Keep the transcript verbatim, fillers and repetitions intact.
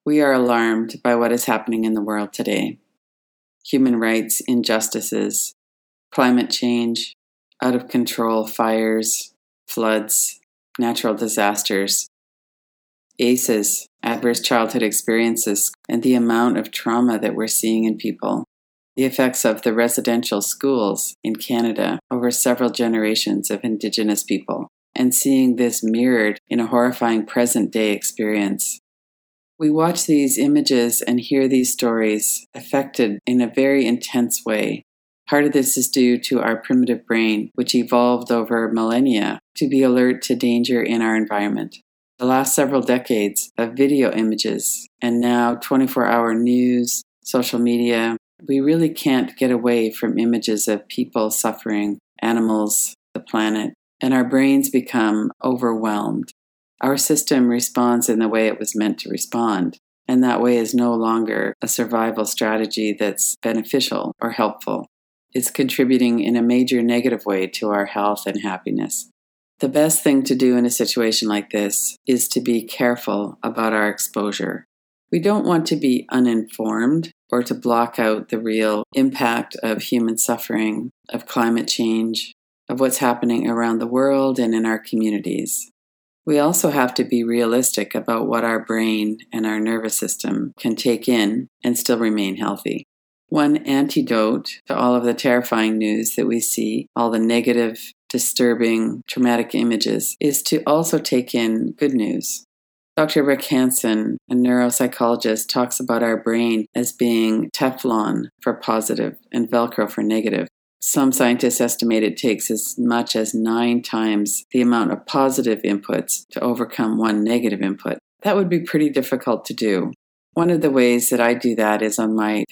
We are alarmed by what is happening in the world today. Human rights injustices, climate change, out of control fires, floods, natural disasters, A C Es, adverse childhood experiences, and the amount of trauma that we're seeing in people. The effects of the residential schools in Canada over several generations of Indigenous people, and seeing this mirrored in a horrifying present-day experience. We watch these images and hear these stories affected in a very intense way. Part of this is due to our primitive brain, which evolved over millennia to be alert to danger in our environment. The last several decades of video images and now twenty-four hour news, social media, we really can't get away from images of people suffering, animals, the planet, and our brains become overwhelmed. Our system responds in the way it was meant to respond, and that way is no longer a survival strategy that's beneficial or helpful. It's contributing in a major negative way to our health and happiness. The best thing to do in a situation like this is to be careful about our exposure. We don't want to be uninformed or to block out the real impact of human suffering, of climate change, of what's happening around the world and in our communities. We also have to be realistic about what our brain and our nervous system can take in and still remain healthy. One antidote to all of the terrifying news that we see, all the negative, disturbing, traumatic images, is to also take in good news. Doctor Rick Hanson, a neuropsychologist, talks about our brain as being Teflon for positive and Velcro for negative. Some scientists estimate it takes as much as nine times the amount of positive inputs to overcome one negative input. That would be pretty difficult to do. One of the ways that I do that is on my